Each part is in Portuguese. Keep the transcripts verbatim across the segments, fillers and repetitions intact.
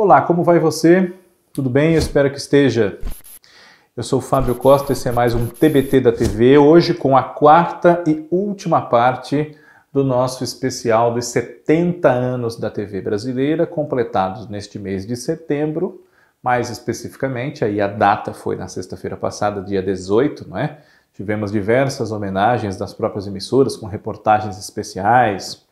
Olá, como vai você? Tudo bem? Eu espero que esteja. Eu sou o Fábio Costa, esse é mais um T B T da T V, hoje com a quarta e última parte do nosso especial dos setenta anos da T V brasileira, completados neste mês de setembro, mais especificamente, aí a data foi na sexta-feira passada, dia dezoito, não é? Tivemos diversas homenagens das próprias emissoras, com reportagens especiais,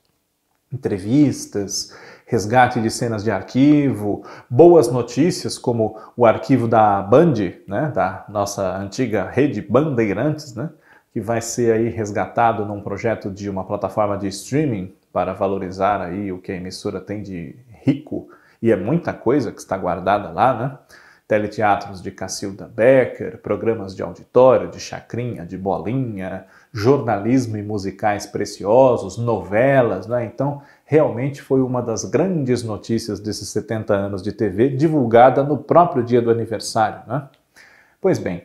entrevistas, resgate de cenas de arquivo, boas notícias como o arquivo da Band, né, da nossa antiga rede Bandeirantes, né, que vai ser aí resgatado num projeto de uma plataforma de streaming para valorizar aí o que a emissora tem de rico, e é muita coisa que está guardada lá, né? Teleteatros de Cacilda Becker, programas de auditório, de chacrinha, de bolinha, jornalismo e musicais preciosos, novelas, né? Então, realmente foi uma das grandes notícias desses setenta anos de T V, divulgada no próprio dia do aniversário, né? Pois bem,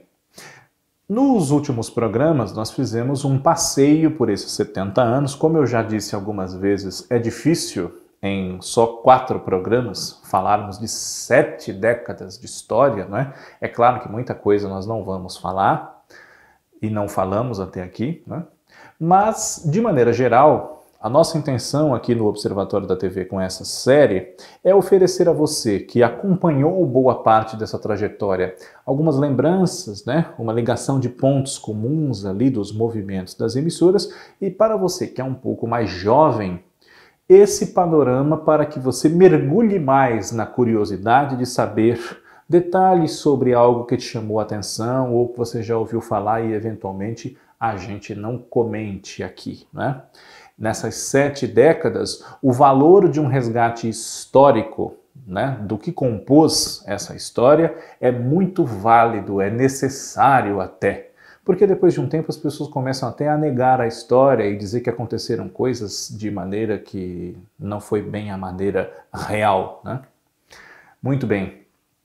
nos últimos programas nós fizemos um passeio por esses setenta anos. Como eu já disse algumas vezes, é difícil em só quatro programas falarmos de sete décadas de história, não é? É claro que muita coisa nós não vamos falar e não falamos até aqui, né? Mas, de maneira geral, a nossa intenção aqui no Observatório da T V com essa série é oferecer a você que acompanhou boa parte dessa trajetória algumas lembranças, né? Uma ligação de pontos comuns ali dos movimentos das emissoras, e para você que é um pouco mais jovem, esse panorama para que você mergulhe mais na curiosidade de saber detalhes sobre algo que te chamou a atenção ou que você já ouviu falar e eventualmente a gente não comente aqui, né? Nessas sete décadas, o valor de um resgate histórico, né, do que compôs essa história é muito válido, é necessário até. Porque depois de um tempo as pessoas começam até a negar a história e dizer que aconteceram coisas de maneira que não foi bem a maneira real, né? Muito bem.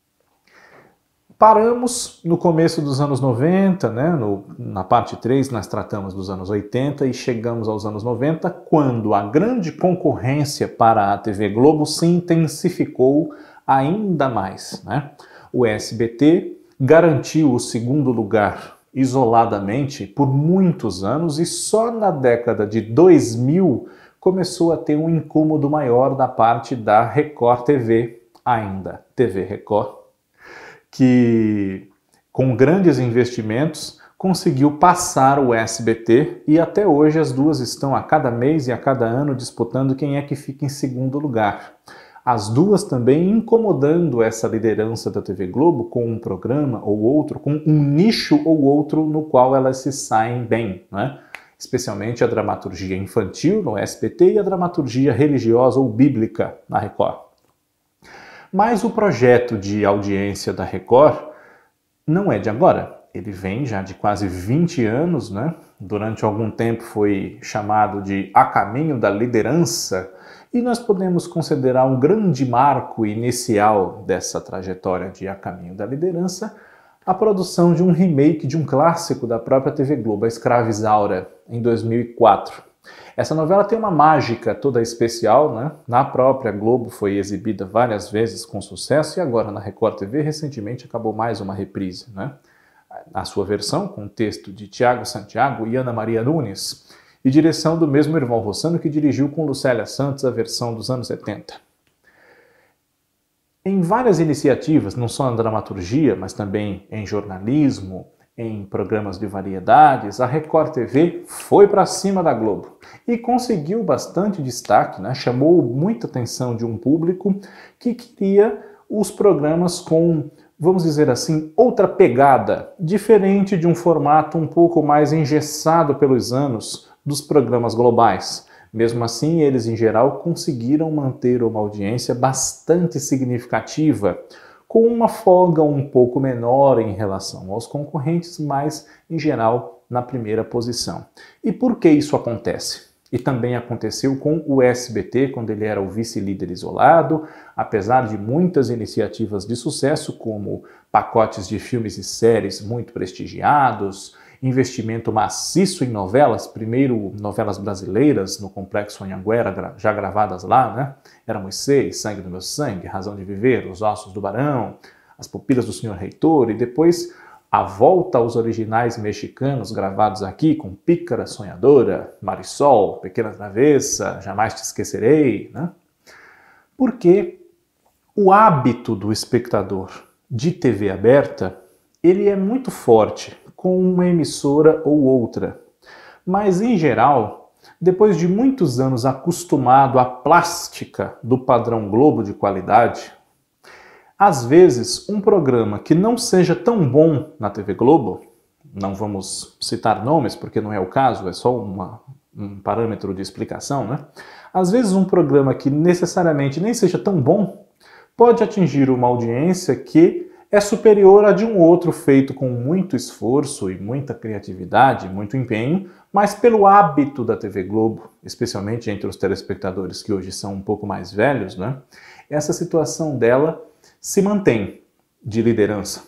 Paramos no começo dos anos noventa, né? No, na parte três nós tratamos dos anos oitenta e chegamos aos anos noventa, quando a grande concorrência para a T V Globo se intensificou ainda mais, né? O S B T garantiu o segundo lugar isoladamente por muitos anos e só na década de dois mil começou a ter um incômodo maior da parte da Record T V, ainda T V Record, que com grandes investimentos conseguiu passar o S B T e até hoje as duas estão a cada mês e a cada ano disputando quem é que fica em segundo lugar. As duas também incomodando essa liderança da T V Globo com um programa ou outro, com um nicho ou outro no qual elas se saem bem, né? Especialmente a dramaturgia infantil no S B T e a dramaturgia religiosa ou bíblica na Record. Mas o projeto de audiência da Record não é de agora. Ele vem já de quase vinte anos, né? Durante algum tempo foi chamado de A Caminho da Liderança, e nós podemos considerar um grande marco inicial dessa trajetória de A Caminho da Liderança a produção de um remake de um clássico da própria T V Globo, A Escrava Isaura, em dois mil e quatro. Essa novela tem uma mágica toda especial, né? Na própria Globo foi exibida várias vezes com sucesso e agora na Record T V recentemente acabou mais uma reprise, né? A sua versão, com texto de Tiago Santiago e Ana Maria Nunes, e direção do mesmo Irmão Rossano, que dirigiu com Lucélia Santos a versão dos anos setenta. Em várias iniciativas, não só na dramaturgia, mas também em jornalismo, em programas de variedades, a Record T V foi para cima da Globo e conseguiu bastante destaque, né? Chamou muita atenção de um público que queria os programas com, vamos dizer assim, outra pegada, diferente de um formato um pouco mais engessado pelos anos dos programas globais. Mesmo assim, eles em geral conseguiram manter uma audiência bastante significativa, com uma folga um pouco menor em relação aos concorrentes, mas em geral na primeira posição. E por que isso acontece? E também aconteceu com o S B T, quando ele era o vice-líder isolado, apesar de muitas iniciativas de sucesso, como pacotes de filmes e séries muito prestigiados, investimento maciço em novelas, primeiro novelas brasileiras no Complexo Anhanguera, já gravadas lá, né? Era Moisés, Sangue do Meu Sangue, Razão de Viver, Os Ossos do Barão, As Pupilas do Senhor Reitor, e depois a volta aos originais mexicanos gravados aqui com Pícara Sonhadora, Marisol, Pequena Travessa, Jamais Te Esquecerei, né? Porque o hábito do espectador de T V aberta, ele é muito forte com uma emissora ou outra. Mas, em geral, depois de muitos anos acostumado à plástica do padrão Globo de qualidade, às vezes, um programa que não seja tão bom na T V Globo, não vamos citar nomes porque não é o caso, é só uma, um parâmetro de explicação, né? Às vezes um programa que necessariamente nem seja tão bom pode atingir uma audiência que é superior a de um outro feito com muito esforço e muita criatividade, muito empenho, mas pelo hábito da T V Globo, especialmente entre os telespectadores que hoje são um pouco mais velhos, né? Essa situação dela se mantém de liderança.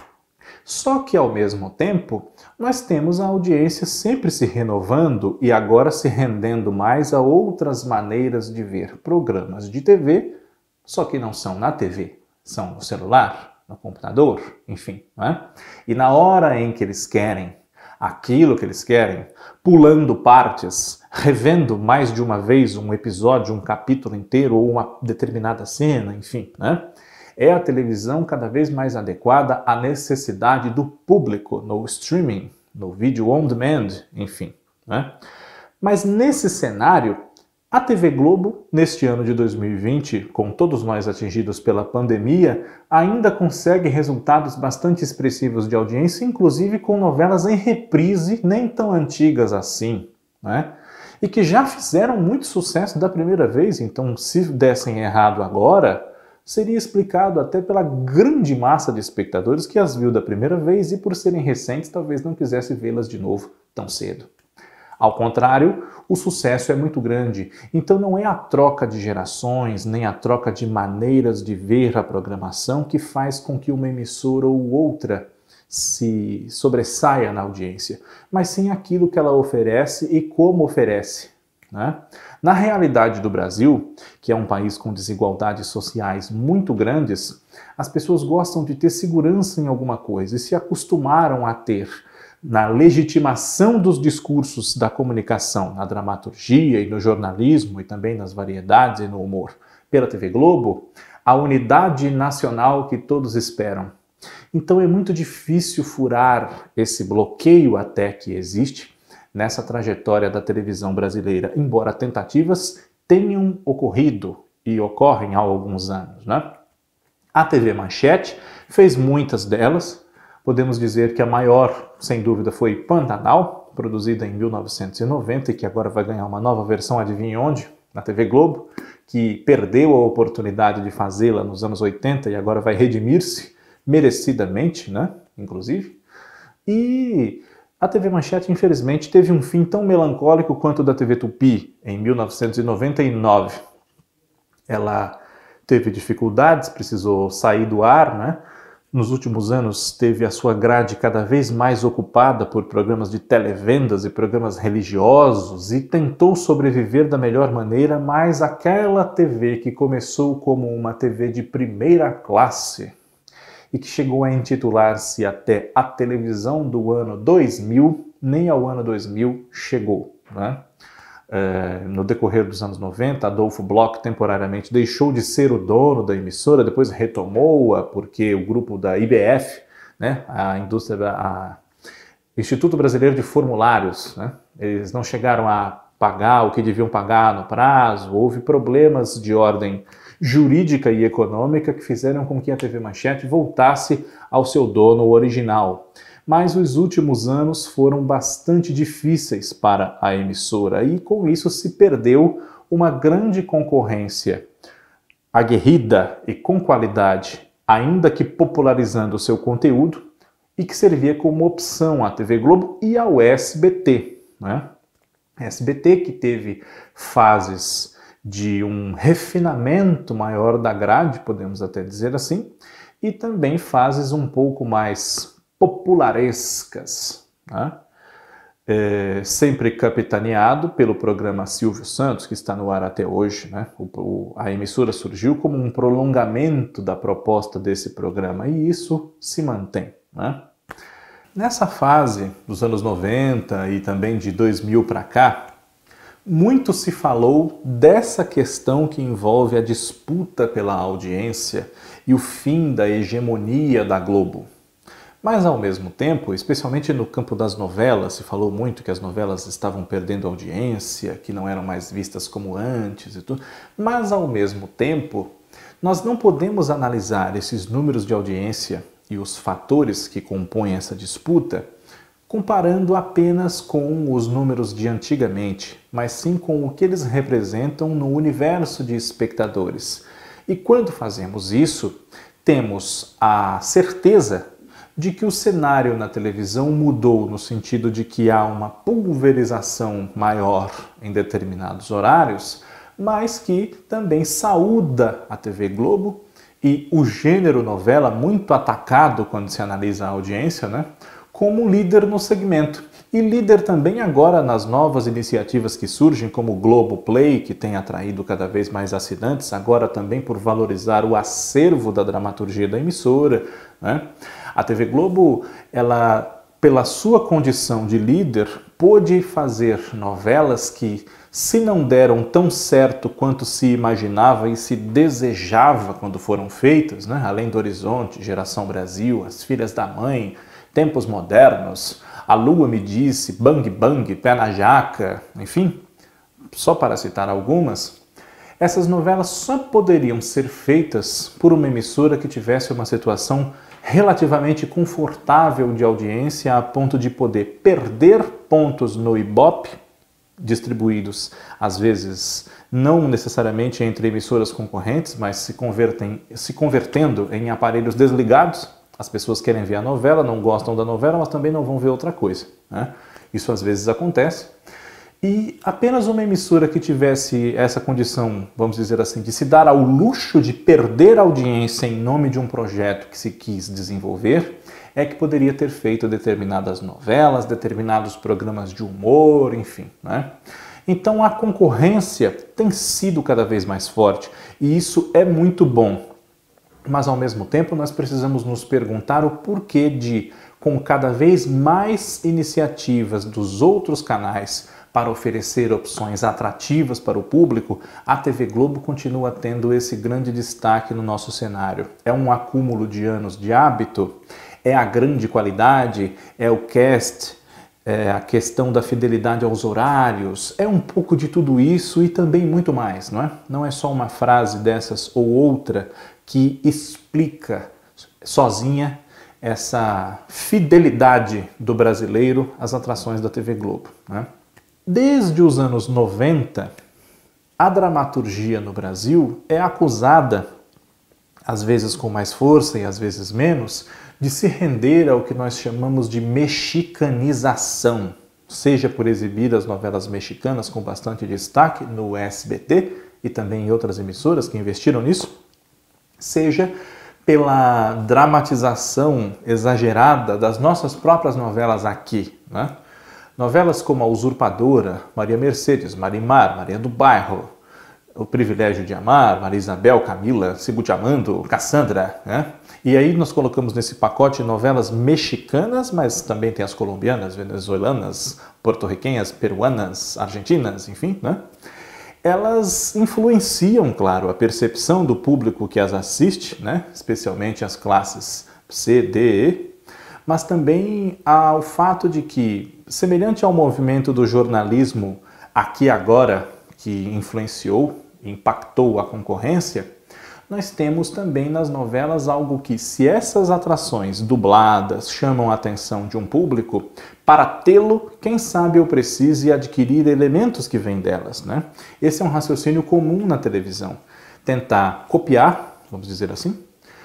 Só que, ao mesmo tempo, nós temos a audiência sempre se renovando e agora se rendendo mais a outras maneiras de ver programas de T V, só que não são na T V, são no celular, no computador, enfim, não é? E na hora em que eles querem aquilo que eles querem, pulando partes, revendo mais de uma vez um episódio, um capítulo inteiro ou uma determinada cena, enfim, né? É a televisão cada vez mais adequada à necessidade do público no streaming, no vídeo on demand, enfim, né? Mas nesse cenário, a T V Globo, neste ano de dois mil e vinte, com todos nós atingidos pela pandemia, ainda consegue resultados bastante expressivos de audiência, inclusive com novelas em reprise, nem tão antigas assim, né? E que já fizeram muito sucesso da primeira vez, então se dessem errado agora, seria explicado até pela grande massa de espectadores que as viu da primeira vez e, por serem recentes, talvez não quisesse vê-las de novo tão cedo. Ao contrário, o sucesso é muito grande, então não é a troca de gerações, nem a troca de maneiras de ver a programação que faz com que uma emissora ou outra se sobressaia na audiência, mas sim aquilo que ela oferece e como oferece, né? Na realidade do Brasil, que é um país com desigualdades sociais muito grandes, as pessoas gostam de ter segurança em alguma coisa e se acostumaram a ter, na legitimação dos discursos da comunicação, na dramaturgia e no jornalismo e também nas variedades e no humor, pela T V Globo, a unidade nacional que todos esperam. Então é muito difícil furar esse bloqueio até que existe nessa trajetória da televisão brasileira, embora tentativas tenham ocorrido e ocorrem há alguns anos, né? A T V Manchete fez muitas delas. Podemos dizer que a maior, sem dúvida, foi Pantanal, produzida em mil novecentos e noventa e que agora vai ganhar uma nova versão, adivinha onde? Na T V Globo, que perdeu a oportunidade de fazê-la nos anos oitenta e agora vai redimir-se, merecidamente, né? Inclusive. E a T V Manchete, infelizmente, teve um fim tão melancólico quanto o da T V Tupi, em mil novecentos e noventa e nove. Ela teve dificuldades, precisou sair do ar, né? Nos últimos anos teve a sua grade cada vez mais ocupada por programas de televendas e programas religiosos e tentou sobreviver da melhor maneira, mas aquela T V que começou como uma T V de primeira classe e que chegou a intitular-se até a televisão do ano dois mil, nem ao ano dois mil chegou, né? É, no decorrer dos anos noventa, Adolfo Bloch temporariamente deixou de ser o dono da emissora, depois retomou-a porque o grupo da I B F, né, a indústria, a Instituto Brasileiro de Formulários, né, eles não chegaram a pagar o que deviam pagar no prazo, houve problemas de ordem jurídica e econômica que fizeram com que a T V Manchete voltasse ao seu dono original. Mas os últimos anos foram bastante difíceis para a emissora e com isso se perdeu uma grande concorrência aguerrida e com qualidade, ainda que popularizando o seu conteúdo e que servia como opção à T V Globo e ao S B T, né? S B T que teve fases de um refinamento maior da grade, podemos até dizer assim, e também fases um pouco mais popularescas, né? é, sempre capitaneado pelo programa Silvio Santos, que está no ar até hoje, né? O, o, a emissora surgiu como um prolongamento da proposta desse programa e isso se mantém, né? Nessa fase dos anos noventa e também de dois mil para cá, muito se falou dessa questão que envolve a disputa pela audiência e o fim da hegemonia da Globo. Mas, ao mesmo tempo, especialmente no campo das novelas, se falou muito que as novelas estavam perdendo audiência, que não eram mais vistas como antes e tudo. Mas, ao mesmo tempo, nós não podemos analisar esses números de audiência e os fatores que compõem essa disputa comparando apenas com os números de antigamente, mas sim com o que eles representam no universo de espectadores. E quando fazemos isso, temos a certeza de que o cenário na televisão mudou no sentido de que há uma pulverização maior em determinados horários, mas que também saúda a T V Globo e o gênero novela, muito atacado quando se analisa a audiência, né, como líder no segmento. E líder também agora nas novas iniciativas que surgem, como o Globoplay, que tem atraído cada vez mais assinantes, agora também por valorizar o acervo da dramaturgia da emissora, né? A T V Globo, ela, pela sua condição de líder, pôde fazer novelas que, se não deram tão certo quanto se imaginava e se desejava quando foram feitas, né? Além do Horizonte, Geração Brasil, As Filhas da Mãe, Tempos Modernos, A Lua Me Disse, Bang Bang, Pé na Jaca, enfim, só para citar algumas, essas novelas só poderiam ser feitas por uma emissora que tivesse uma situação relativamente confortável de audiência a ponto de poder perder pontos no Ibope, distribuídos às vezes não necessariamente entre emissoras concorrentes, mas se, convertem, se convertendo em aparelhos desligados. As pessoas querem ver a novela, não gostam da novela, mas também não vão ver outra coisa, né? Isso às vezes acontece. E apenas uma emissora que tivesse essa condição, vamos dizer assim, de se dar ao luxo de perder audiência em nome de um projeto que se quis desenvolver, é que poderia ter feito determinadas novelas, determinados programas de humor, enfim, né? Então a concorrência tem sido cada vez mais forte e isso é muito bom. Mas, ao mesmo tempo, nós precisamos nos perguntar o porquê de, com cada vez mais iniciativas dos outros canais para oferecer opções atrativas para o público, a T V Globo continua tendo esse grande destaque no nosso cenário. É um acúmulo de anos de hábito? É a grande qualidade? É o cast? É a questão da fidelidade aos horários? É um pouco de tudo isso e também muito mais, não é? Não é só uma frase dessas ou outra que explica sozinha essa fidelidade do brasileiro às atrações da T V Globo, né? Desde os anos noventa, a dramaturgia no Brasil é acusada, às vezes com mais força e às vezes menos, de se render ao que nós chamamos de mexicanização, seja por exibir as novelas mexicanas com bastante destaque no S B T e também em outras emissoras que investiram nisso, seja pela dramatização exagerada das nossas próprias novelas aqui, né? Novelas como A Usurpadora, Maria Mercedes, Marimar, Maria do Bairro, O Privilégio de Amar, Maria Isabel, Camila, Sigo te Amando, Cassandra, né? E aí nós colocamos nesse pacote novelas mexicanas, mas também tem as colombianas, venezuelanas, porto-riquenhas, peruanas, argentinas, enfim, né? Elas influenciam, claro, a percepção do público que as assiste, né? Especialmente as classes C, D, E, mas também ao fato de que, semelhante ao movimento do jornalismo aqui agora, que influenciou, impactou a concorrência, nós temos também nas novelas algo que, se essas atrações dubladas chamam a atenção de um público, para tê-lo, quem sabe eu precise adquirir elementos que vêm delas, né? Esse é um raciocínio comum na televisão. Tentar copiar, vamos dizer assim,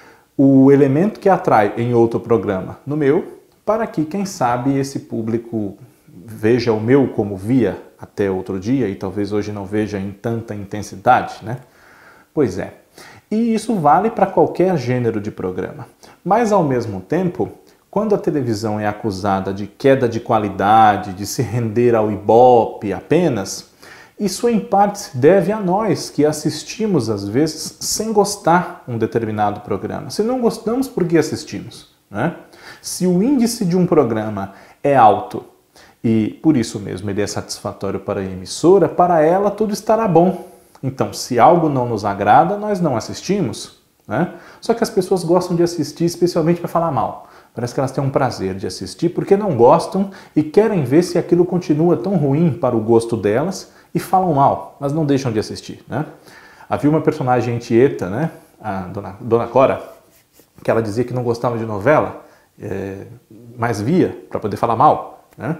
o elemento que atrai em outro programa no meu, para que, quem sabe, esse público veja o meu como via até outro dia e talvez hoje não veja em tanta intensidade, né? Pois é. E isso vale para qualquer gênero de programa. Mas, ao mesmo tempo, quando a televisão é acusada de queda de qualidade, de se render ao Ibope apenas, isso em parte se deve a nós que assistimos às vezes sem gostar um determinado programa. Se não gostamos, por que assistimos, né? Se o índice de um programa é alto e por isso mesmo ele é satisfatório para a emissora, para ela tudo estará bom. Então, se algo não nos agrada, nós não assistimos, né? Só que as pessoas gostam de assistir especialmente para falar mal. Parece que elas têm um prazer de assistir porque não gostam e querem ver se aquilo continua tão ruim para o gosto delas e falam mal, mas não deixam de assistir, né? Havia uma personagem Tieta, né? A dona, dona Cora, que ela dizia que não gostava de novela, é, mas via para poder falar mal, né?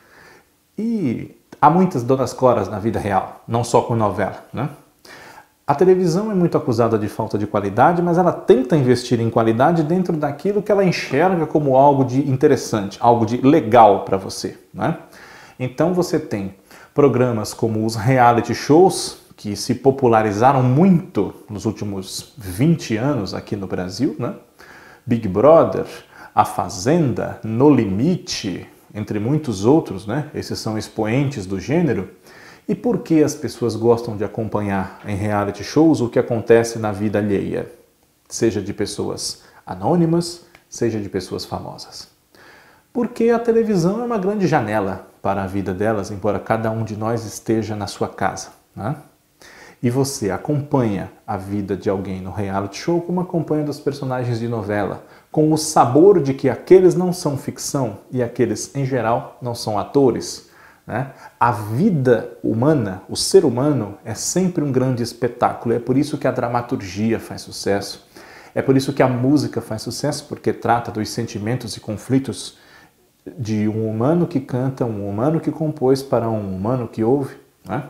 E há muitas donas Coras na vida real, não só com novela, né? A televisão é muito acusada de falta de qualidade, mas ela tenta investir em qualidade dentro daquilo que ela enxerga como algo de interessante, algo de legal para você, né? Então você tem programas como os reality shows, que se popularizaram muito nos últimos vinte anos aqui no Brasil, né? Big Brother, A Fazenda, No Limite, entre muitos outros, né? Esses são expoentes do gênero. E por que as pessoas gostam de acompanhar em reality shows o que acontece na vida alheia? Seja de pessoas anônimas, seja de pessoas famosas. Porque a televisão é uma grande janela para a vida delas, embora cada um de nós esteja na sua casa, né? E você acompanha a vida de alguém no reality show como acompanha dos personagens de novela, com o sabor de que aqueles não são ficção e aqueles, em geral, não são atores, né? A vida humana, o ser humano, é sempre um grande espetáculo. É por isso que a dramaturgia faz sucesso. É por isso que a música faz sucesso, porque trata dos sentimentos e conflitos de um humano que canta, um humano que compôs para um humano que ouve, né?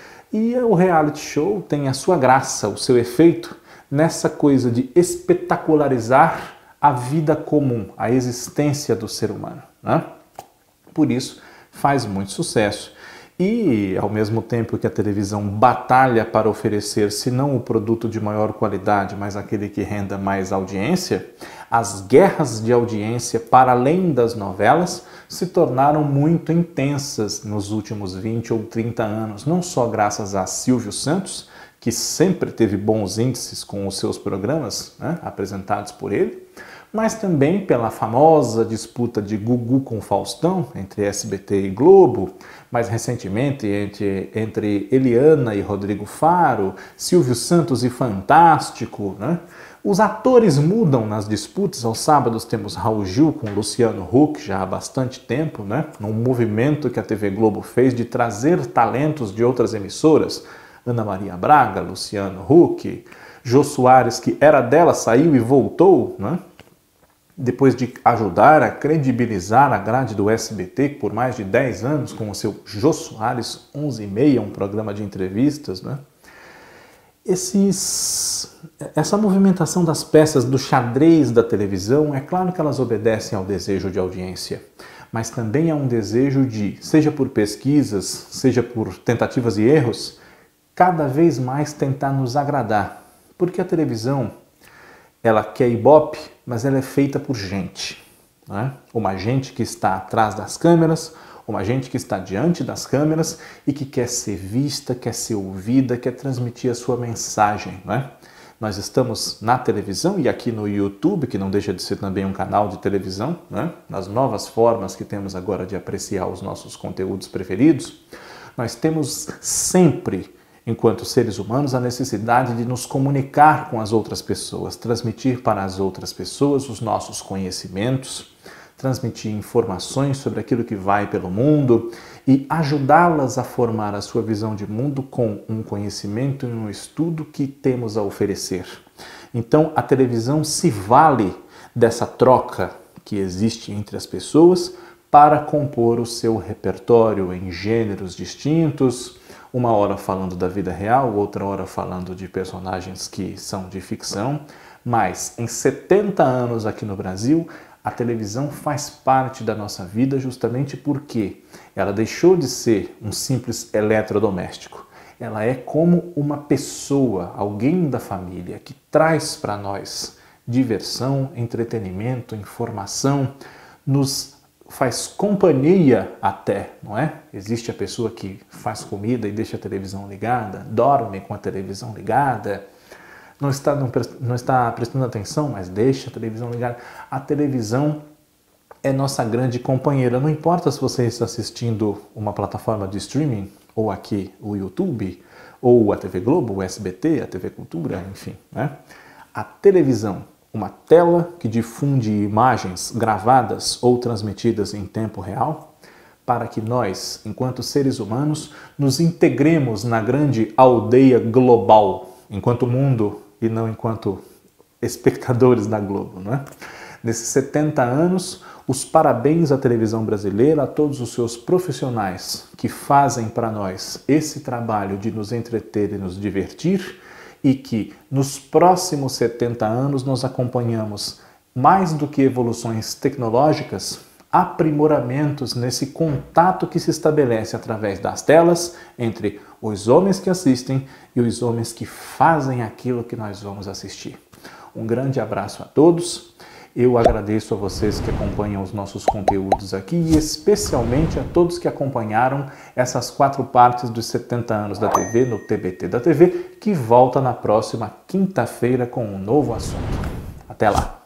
E o reality show tem a sua graça, o seu efeito nessa coisa de espetacularizar a vida comum, a existência do ser humano, né? Por isso faz muito sucesso. E, ao mesmo tempo que a televisão batalha para oferecer, se não o produto de maior qualidade, mas aquele que renda mais audiência, as guerras de audiência, para além das novelas, se tornaram muito intensas nos últimos vinte ou trinta anos, não só graças a Silvio Santos, que sempre teve bons índices com os seus programas, né, apresentados por ele, mas também pela famosa disputa de Gugu com Faustão, entre S B T e Globo, mais recentemente entre, entre Eliana e Rodrigo Faro, Silvio Santos e Fantástico, né? Os atores mudam nas disputas. Aos sábados temos Raul Gil com Luciano Huck, já há bastante tempo, né? Num movimento que a T V Globo fez de trazer talentos de outras emissoras. Ana Maria Braga, Luciano Huck, Jô Soares, que era dela, saiu e voltou, né? Depois de ajudar a credibilizar a grade do S B T por mais de dez anos com o seu Jô Soares onze e meia, um programa de entrevistas, né? Esses, essa movimentação das peças do xadrez da televisão, é claro que elas obedecem ao desejo de audiência, mas também há um desejo de, seja por pesquisas, seja por tentativas e erros, cada vez mais tentar nos agradar, porque a televisão, ela quer ibope, mas ela é feita por gente, né? Uma gente que está atrás das câmeras, uma gente que está diante das câmeras e que quer ser vista, quer ser ouvida, quer transmitir a sua mensagem, né? Nós estamos na televisão e aqui no YouTube, que não deixa de ser também um canal de televisão, né? Nas novas formas que temos agora de apreciar os nossos conteúdos preferidos, nós temos sempre, enquanto seres humanos, a necessidade de nos comunicar com as outras pessoas, transmitir para as outras pessoas os nossos conhecimentos, transmitir informações sobre aquilo que vai pelo mundo e ajudá-las a formar a sua visão de mundo com um conhecimento e um estudo que temos a oferecer. Então, a televisão se vale dessa troca que existe entre as pessoas para compor o seu repertório em gêneros distintos, uma hora falando da vida real, outra hora falando de personagens que são de ficção, mas em setenta anos aqui no Brasil, a televisão faz parte da nossa vida justamente porque ela deixou de ser um simples eletrodoméstico. Ela é como uma pessoa, alguém da família, que traz para nós diversão, entretenimento, informação, nos faz companhia até, não é? Existe a pessoa que faz comida e deixa a televisão ligada, dorme com a televisão ligada, não está, não, não está prestando atenção, mas deixa a televisão ligada. A televisão é nossa grande companheira. Não importa se você está assistindo uma plataforma de streaming, ou aqui o YouTube, ou a T V Globo, o S B T, a T V Cultura, enfim, né? A televisão, uma tela que difunde imagens gravadas ou transmitidas em tempo real, para que nós, enquanto seres humanos, nos integremos na grande aldeia global, enquanto mundo e não enquanto espectadores da Globo, não é? Nesses setenta anos, os parabéns à televisão brasileira, a todos os seus profissionais que fazem para nós esse trabalho de nos entreter e nos divertir, e que nos próximos setenta anos nós acompanhamos, mais do que evoluções tecnológicas, aprimoramentos nesse contato que se estabelece através das telas entre os homens que assistem e os homens que fazem aquilo que nós vamos assistir. Um grande abraço a todos. Eu agradeço a vocês que acompanham os nossos conteúdos aqui e especialmente a todos que acompanharam essas quatro partes dos setenta anos da T V no T B T da T V, que volta na próxima quinta-feira com um novo assunto. Até lá!